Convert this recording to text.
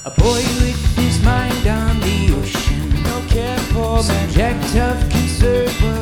A boy with his mind on the ocean, no care for me. subject of concern.